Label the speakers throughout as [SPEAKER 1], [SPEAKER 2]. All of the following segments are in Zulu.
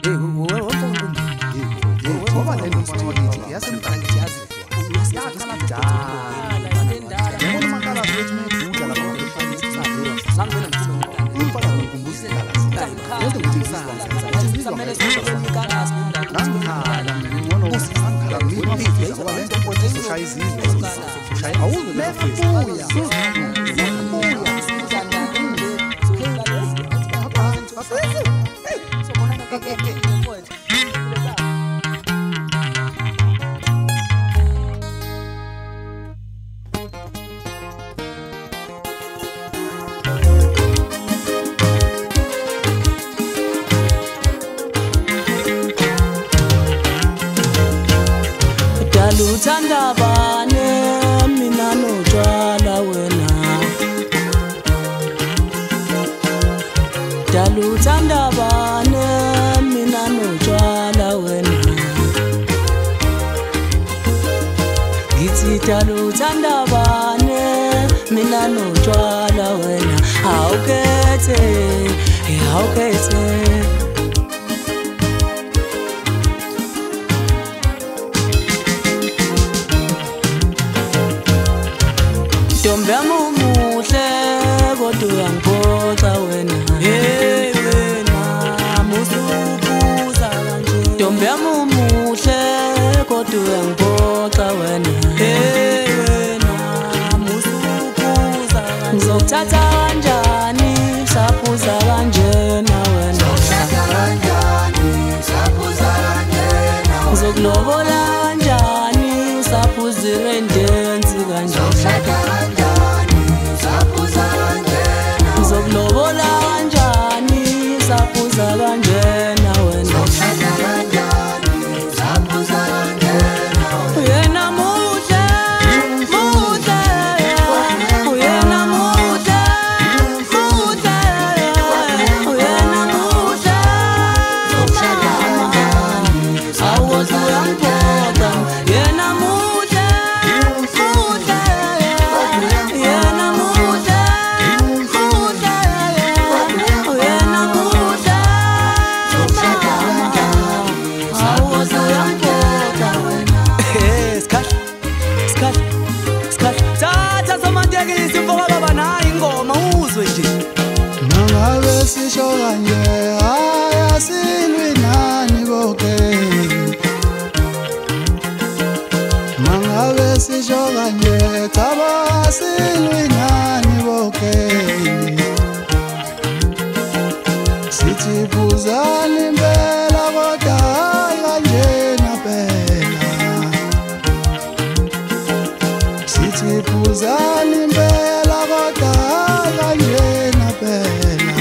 [SPEAKER 1] ngoba le nostalgia yasemqangithi yazi yakhala njalo umakala wethu meduka lapho kufanele sangena umfana ngumbuzi kala lento ngiyisaba samele sizonika ngakhala ngibona usanghala ngiphi ngoba lento mfowethu ushaya izizwe ushaya awuze lefuya
[SPEAKER 2] Uthanda bane mina notshwala wena Uthanda bane mina notshwala wena Ngithi uthanda bane mina notshwala wena Awukhethe Ntombi yami umuhle kodwa uyangiphoxa wena hey wena musuphuza kanje Ntombi yami umuhle kodwa uyangiphoxa wena hey wena musuphuza kanje Ngizokuthatha kanjani saphuza kanjena wena Ngizokuthatha kanjani saphuza kanjena Ngizokulobola kanjani usaphuzire ndenzi kanjani Ngizokulobola kanjani saphuza kanjena wena Uyena muhle Uyena muhle Uyena muhle Awuthi uyangiphoxa Yena muhle Yena muhle
[SPEAKER 3] Mangabe sisho kanje ayasilwi nani boke Mangabe sisho kanje chaba silwi nani boke Sithi buzani impela kodwa kanjena phela Sithi buzani impela kodwa kanjena phela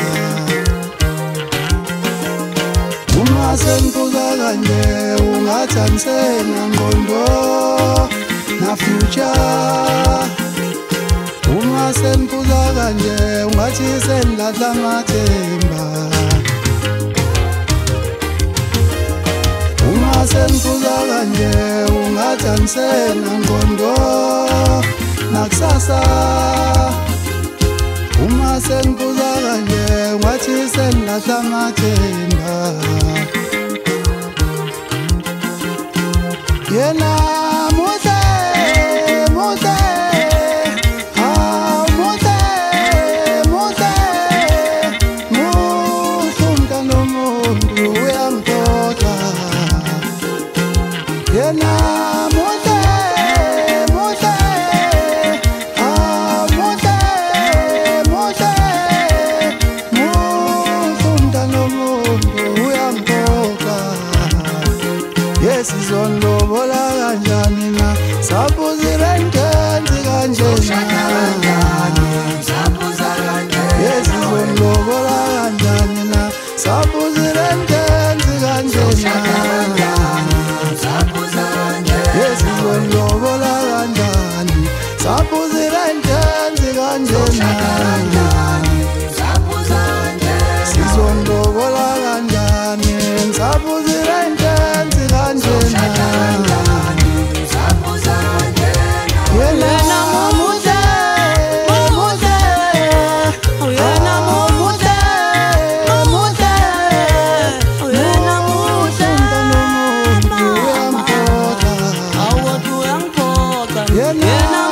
[SPEAKER 3] Uma sengibuza kanje ungathanisena ngqondo na future Uma sengibuza kanje ungathi senilahla amathemba Uma sengibuza kanje ungathanisena ngqondo nakusasa Uma sengibuza kanje ungathi senilahla amathemba Yena muhle umntwana womuntu uyangiphoxa Yena muhle umntwana womuntu uyangiphoxa Sizonlobola kanjani na saphuzire ndenzi kanjena Sizonlobola kanjani na saphuzire ndenzi kanjena Sizonlobola kanjani saphuzire ndenzi kanjena Sizonlobola kanjani saphuzire ndenzi kanjena Yena muhle Uyena muhle yena